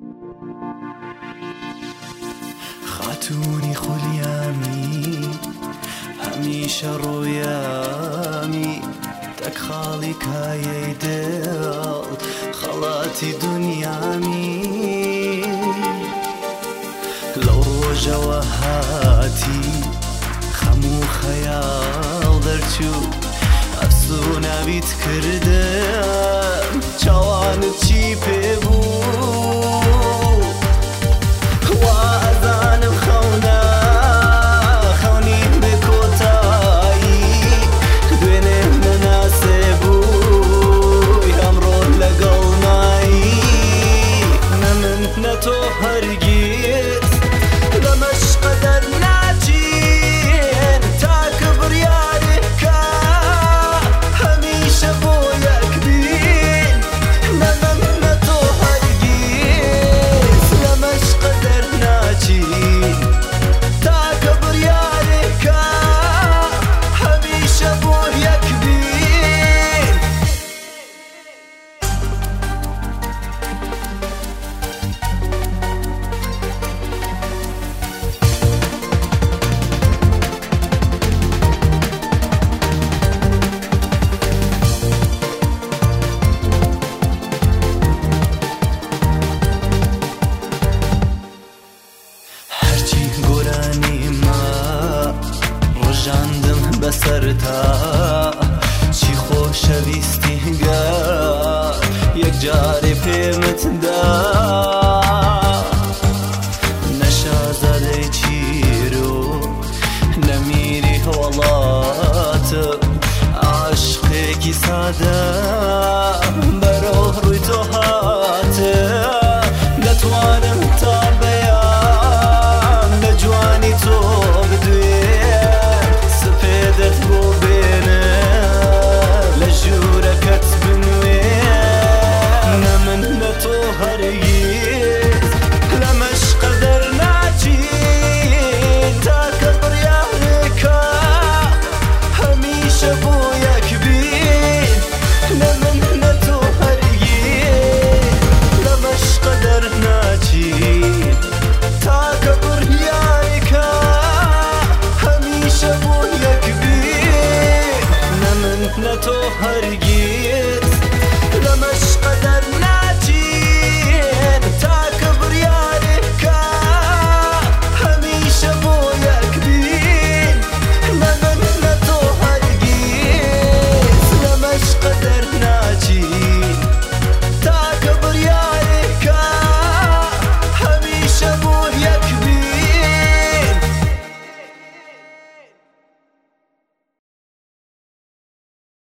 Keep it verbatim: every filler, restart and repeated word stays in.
خاتونی خولیامی هەمیشە ڕۆیامی تەک خاڵی کایەی دڵ خەڵاتی دونیامی لەو ڕۆژەوە هاتی خەموو خەیاڵ دەرچوو ئەفسووناویت کردم چاوانت چی پێ بوو وازانم خەونە خەونی بێ کۆتایی دوێنێ نەناسێ بووی ئەمڕۆ لەگەڵ مایی نە من نە تۆ هەرگیز لە مەشقە دەرناچین تاکە بڕیارێکە هەمیشە بۆ یەک بین نە من نە تۆ هەرگیز لە مەشقە دەرناچین تاکە بڕیارێکە هەمیشە بۆ یەک بین هەرچی گۆرانی ما ڕژاندم بەسەرتا